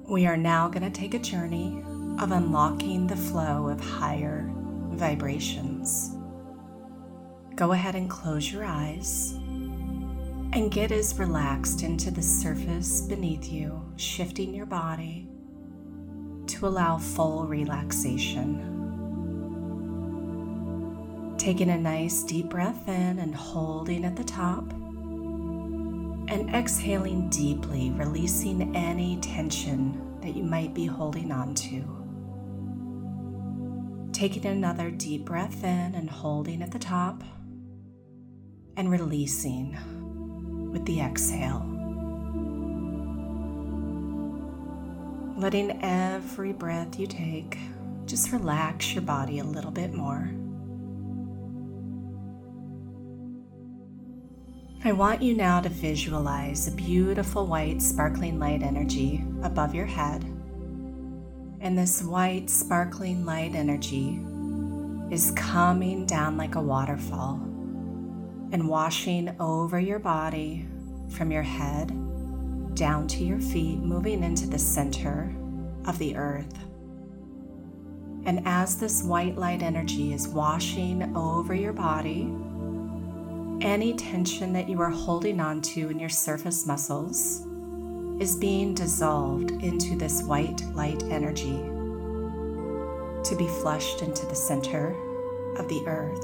We are now going to take a journey of unlocking the flow of higher vibrations. Go ahead and close your eyes and get as relaxed into the surface beneath you, shifting your body to allow full relaxation. Taking a nice deep breath in and holding at the top, and exhaling deeply, releasing any tension that you might be holding on to. Taking another deep breath in and holding at the top, and releasing with the exhale. Letting every breath you take just relax your body a little bit more. I want you now to visualize a beautiful white sparkling light energy above your head. And this white sparkling light energy is coming down like a waterfall and washing over your body from your head down to your feet, moving into the center of the earth. And as this white light energy is washing over your body, any tension that you are holding on to in your surface muscles is being dissolved into this white light energy to be flushed into the center of the earth.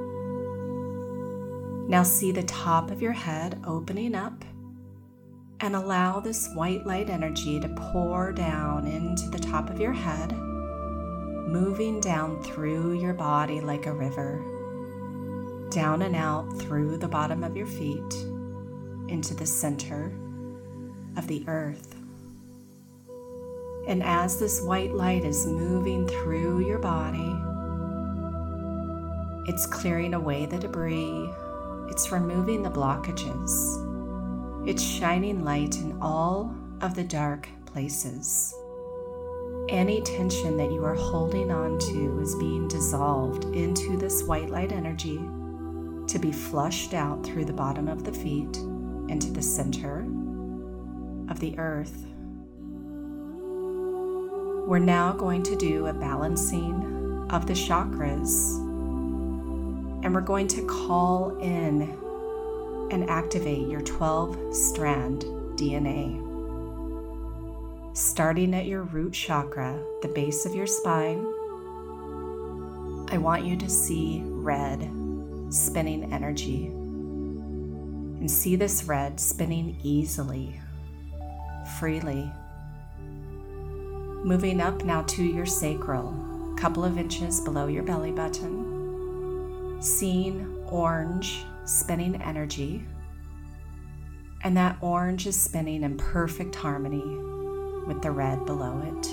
Now see the top of your head opening up and allow this white light energy to pour down into the top of your head, moving down through your body like a river, down and out through the bottom of your feet into the center of the earth. And as this white light is moving through your body, it's clearing away the debris, it's removing the blockages, it's shining light in all of the dark places. Any tension that you are holding on to is being dissolved into this white light energy to be flushed out through the bottom of the feet into the center of the earth. We're now going to do a balancing of the chakras, and we're going to call in and activate your 12-strand DNA. Starting at your root chakra, the base of your spine, I want you to see red spinning energy, and see this red spinning easily, freely. Moving up now to your sacral, a couple of inches below your belly button, seeing orange spinning energy, and that orange is spinning in perfect harmony with the red below it.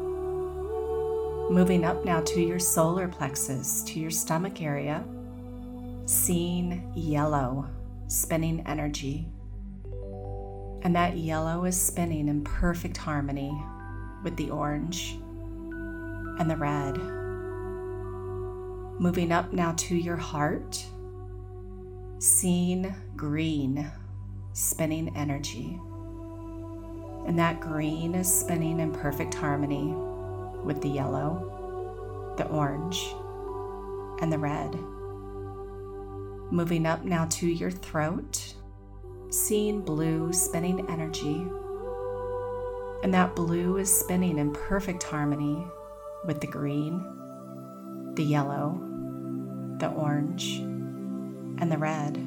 Moving up now to your solar plexus, to your stomach area, seeing yellow spinning energy, and that yellow is spinning in perfect harmony with the orange and the red. Moving up now to your heart, seeing green spinning energy, and that green is spinning in perfect harmony with the yellow, the orange, and the red. Moving up now to your throat, seeing blue spinning energy, and that blue is spinning in perfect harmony with the green, the yellow, the orange, and the red.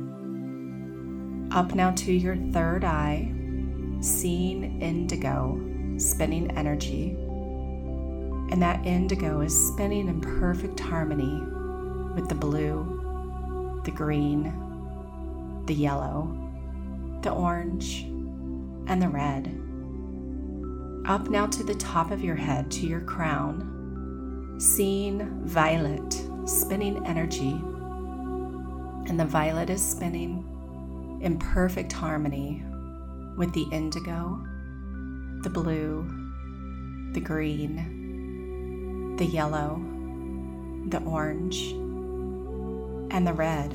Up now to your third eye, seeing indigo spinning energy, and that indigo is spinning in perfect harmony with the blue, the green, the yellow, the orange, and the red. Up now to the top of your head, to your crown, seeing violet spinning energy, and the violet is spinning in perfect harmony with the indigo, the blue, the green, the yellow, the orange, and the red.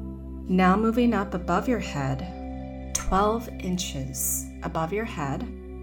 Now moving up above your head, 12 inches above your head,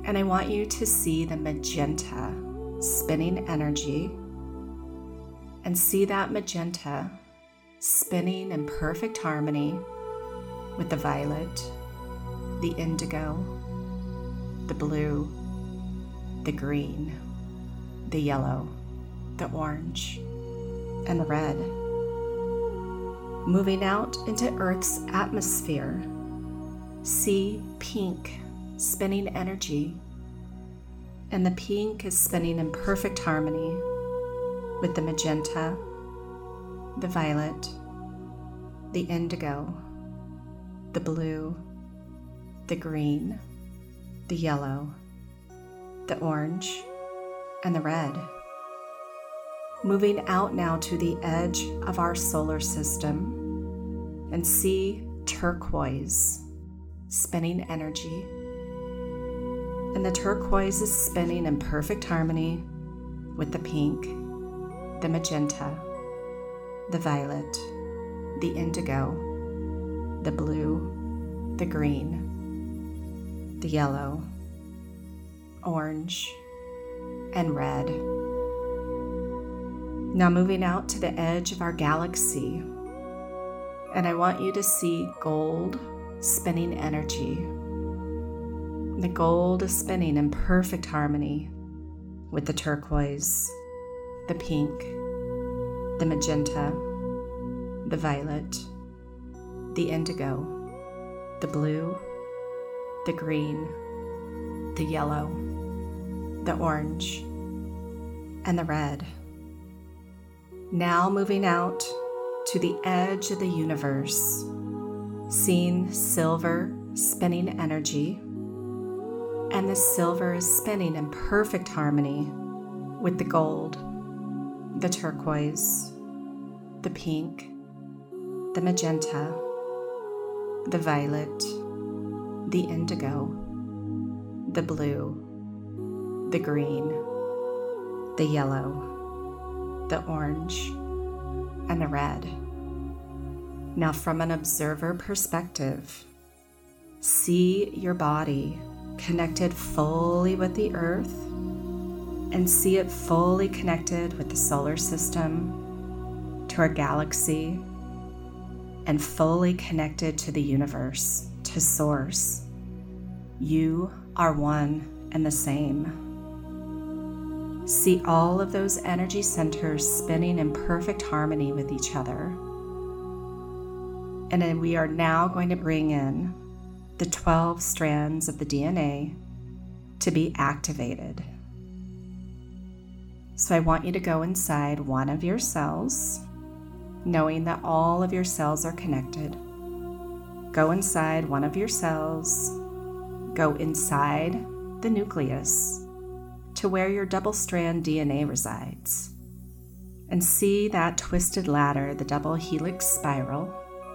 And I want you to see the magenta spinning energy, and see that magenta spinning in perfect harmony with the violet, the indigo, the blue, the green, the yellow, the orange, and the red. Moving out into Earth's atmosphere, see pink spinning energy, and the pink is spinning in perfect harmony with the magenta, the violet, the indigo, the blue, the green, the yellow, the orange, and the red. Moving out now to the edge of our solar system, and see turquoise spinning energy. And the turquoise is spinning in perfect harmony with the pink, the magenta, the violet, the indigo, the blue, the green, the yellow, orange, and red. Now moving out to the edge of our galaxy, and I want you to see gold spinning energy. The gold is spinning in perfect harmony with the turquoise, the pink, the magenta, the violet, the indigo, the blue, the green, the yellow, the orange, and the red. Now moving out to the edge of the universe, seeing silver spinning energy, and the silver is spinning in perfect harmony with the gold, the turquoise, the pink, the magenta, the violet, the indigo, the blue, the green, the yellow, the orange, and the red. Now from an observer perspective, see your body connected fully with the earth, and see it fully connected with the solar system, to our galaxy, and fully connected to the universe, to Source. You are one and the same. See all of those energy centers spinning in perfect harmony with each other. And then we are now going to bring in the 12 strands of the DNA to be activated. So I want you to go inside one of your cells, knowing that all of your cells are connected. Go inside one of your cells, go inside the nucleus to where your double-strand DNA resides, and see that twisted ladder, the double helix spiral,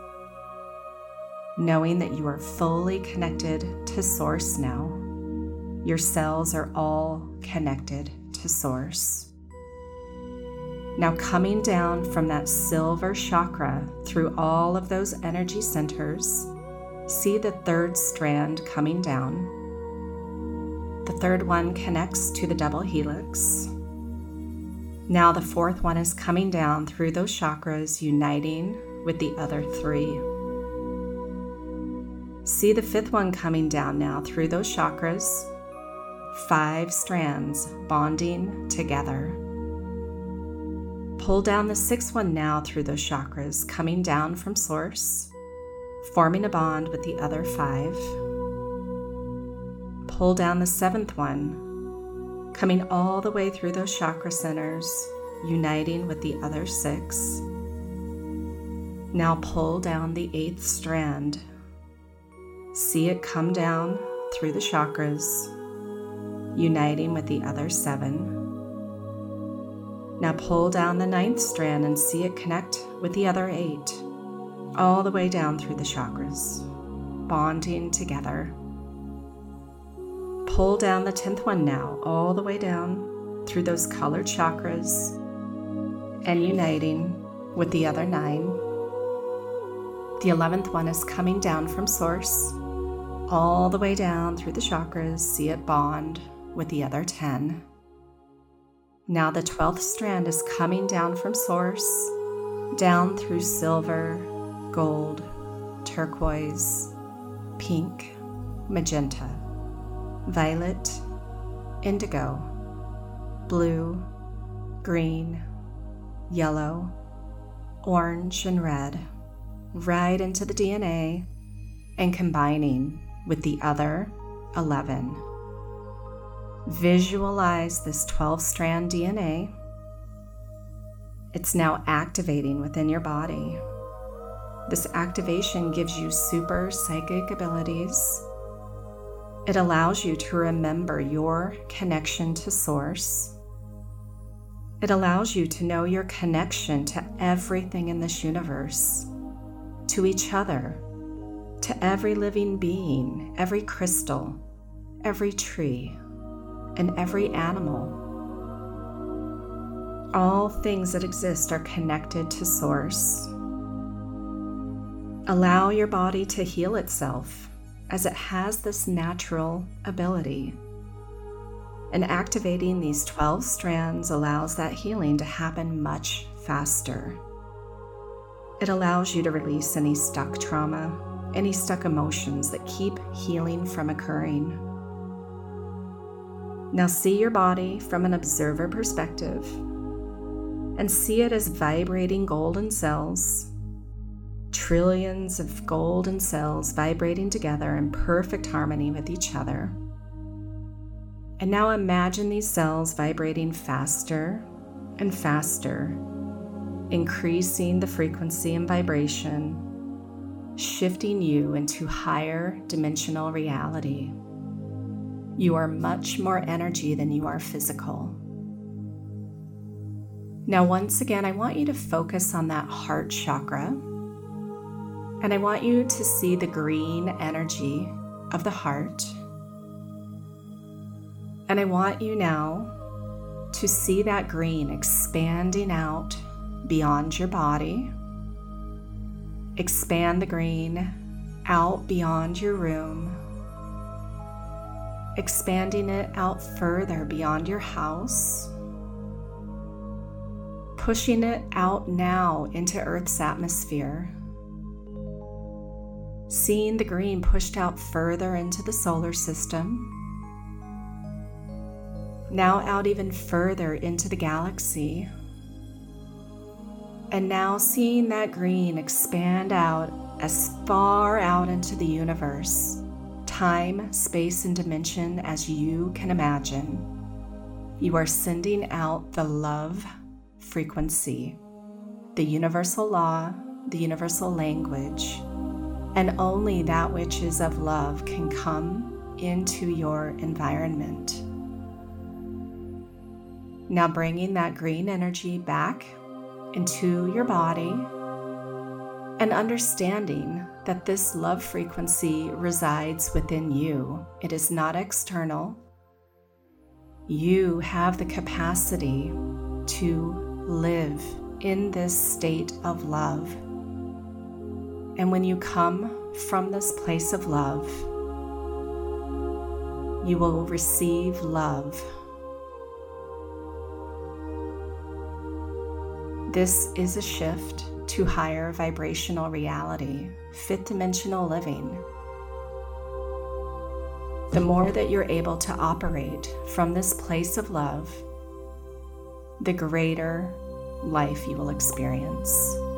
knowing that you are fully connected to Source now. Your cells are all connected to Source. Now coming down from that silver chakra through all of those energy centers, see the third strand coming down. The third one connects to the double helix. Now the fourth one is coming down through those chakras, uniting with the other three. See the fifth one coming down now through those chakras, 5 strands bonding together. Pull down the sixth one now through those chakras, coming down from Source, forming a bond with the other 5. Pull down the seventh one, coming all the way through those chakra centers, uniting with the other 6. Now pull down the 8th strand. See it come down through the chakras, uniting with the other 7. Now pull down the 9th strand and see it connect with the other 8, all the way down through the chakras, bonding together. Pull down the 10th one now, all the way down through those colored chakras, and uniting with the other 9. The 11th one is coming down from Source, all the way down through the chakras. See it bond with the other 10. Now the 12th strand is coming down from source, down through silver, gold, turquoise, pink, magenta, violet, indigo, blue, green, yellow, orange, and red, right into the DNA and combining with the other 11. Visualize this 12-strand DNA. It's now activating within your body. This activation gives you super psychic abilities. It allows you to remember your connection to Source. It allows you to know your connection to everything in this universe, to each other, to every living being, every crystal, every tree, and every animal. All things that exist are connected to Source. Allow your body to heal itself, as it has this natural ability. And activating these 12 strands allows that healing to happen much faster. It allows you to release any stuck trauma, any stuck emotions that keep healing from occurring. Now see your body from an observer perspective and see it as vibrating golden cells, trillions of golden cells vibrating together in perfect harmony with each other. And now imagine these cells vibrating faster and faster, increasing the frequency and vibration, shifting you into higher dimensional reality. You are much more energy than you are physical. Now, once again, I want you to focus on that heart chakra, and I want you to see the green energy of the heart. And I want you now to see that green expanding out beyond your body. Expand the green out beyond your room, expanding it out further beyond your house, pushing it out now into Earth's atmosphere, seeing the green pushed out further into the solar system, now out even further into the galaxy, and now seeing that green expand out as far out into the universe, time, space, and dimension as you can imagine. You are sending out the love frequency, the universal law, the universal language, and only that which is of love can come into your environment. Now bringing that green energy back into your body and understanding that this love frequency resides within you. It is not external. You have the capacity to live in this state of love. And when you come from this place of love, you will receive love. This is a shift to higher vibrational reality, fifth dimensional living. The more that you're able to operate from this place of love, the greater life you will experience.